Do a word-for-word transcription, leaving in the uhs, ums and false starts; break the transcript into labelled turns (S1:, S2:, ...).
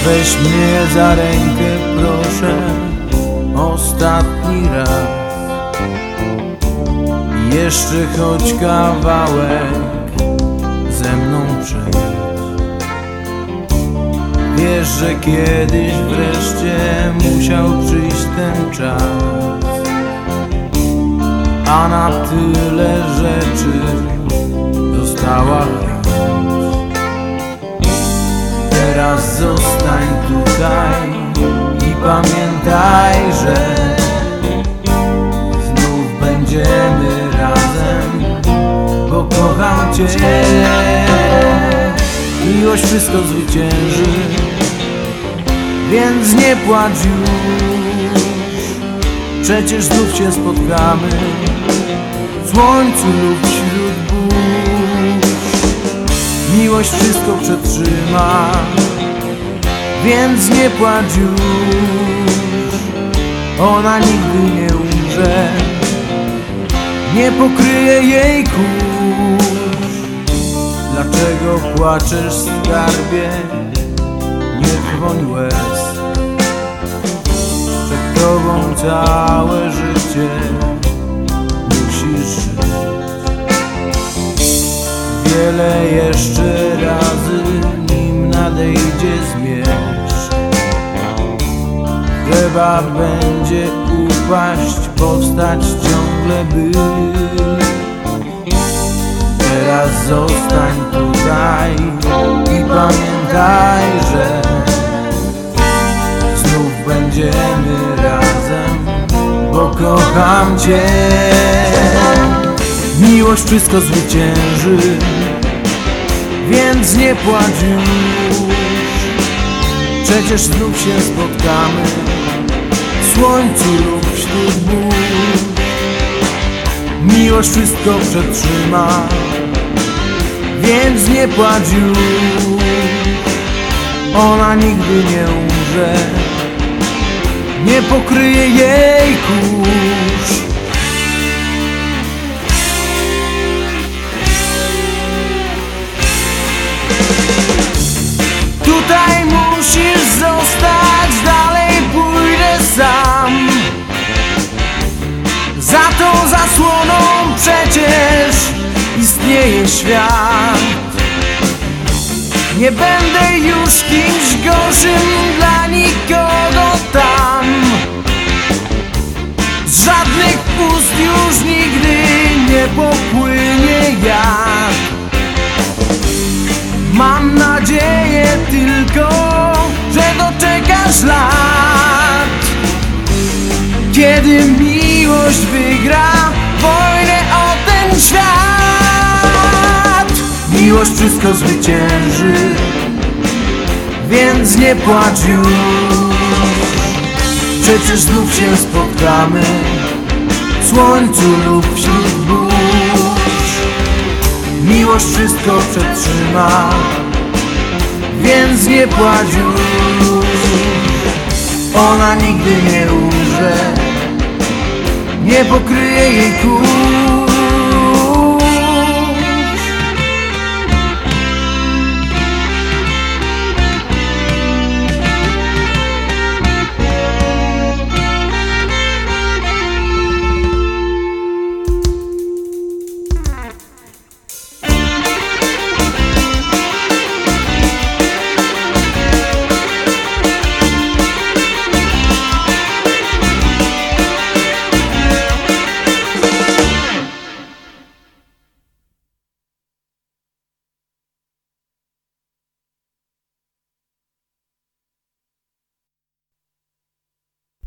S1: Weź mnie za rękę, proszę, ostatni raz. Jeszcze choć kawałek ze mną przejdź. Wiesz, że kiedyś wreszcie musiał przyjść ten czas, a na tyle rzeczy została chęć. Teraz zostań tutaj i pamiętaj, że znów będziemy razem, bo kocham Cię. Miłość wszystko zwycięży, więc nie płacz już. Przecież znów się spotkamy w słońcu lub wśród burz. Miłość wszystko przetrzyma, więc nie płacz już. Ona nigdy nie umrze, nie pokryje jej kurz. Dlaczego płaczesz, skarbie? Nie trwoń łez. Przed tobą całe życie musisz żyć. Wiele jeszcze razy, nim nadejdzie zmierzch, trzeba będzie upaść, powstać ciągle by. Teraz zostań tutaj i pamiętaj, że znów będziemy razem, bo kocham Cię. Miłość wszystko zwycięży, więc nie płacz już. Przecież znów się spotkamy w słońcu lub wśród burz. Miłość wszystko przetrzyma, więc nie płacz już. Ona nigdy nie umrze, nie pokryje jej kurz. Tutaj musisz zostać, dalej pójdę sam. Za tą zasłoną przecież istnieje świat. Nie będę już kimś gorszym dla nikogo tam. Z żadnych ust już nigdy nie popłynie jak. Mam nadzieję tylko, że doczekasz lat, kiedy miłość wygra wojnę o ten świat. Miłość wszystko zwycięży, więc nie płacz już. Przecież znów się spotkamy w słońcu lub wśród burz. Miłość wszystko przetrzyma, więc nie płacz już. Ona nigdy nie umrze, nie pokryje jej kurz.